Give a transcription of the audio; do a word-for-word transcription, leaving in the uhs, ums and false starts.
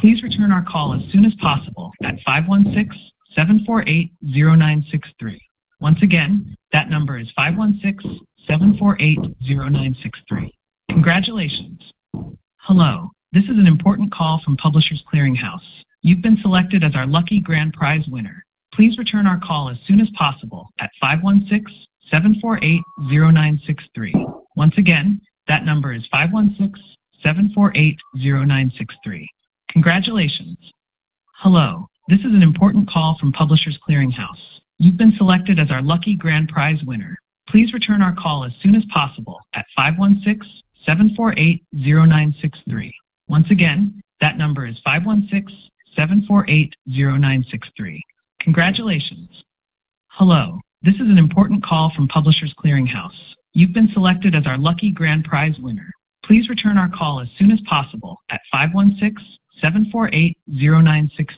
Please return our call as soon as possible at five one six, seven four eight, zero nine six three. Once again, that number is five one six, seven four eight, zero nine six three. Congratulations. Hello, this is an important call from Publishers Clearinghouse. You've been selected as our lucky grand prize winner. Please return our call as soon as possible at five one six, seven four eight, zero nine six three. Once again, that number is five one six, seven four eight, zero nine six three. Congratulations. Hello, this is an important call from Publishers Clearinghouse. You've been selected as our lucky grand prize winner. Please return our call as soon as possible at five one six, seven four eight, zero nine six three. Once again, that number is five one six, seven four eight, zero nine six three. Congratulations. Hello, this is an important call from Publishers Clearinghouse. You've been selected as our lucky grand prize winner. Please return our call as soon as possible at five one six, seven four eight, zero nine six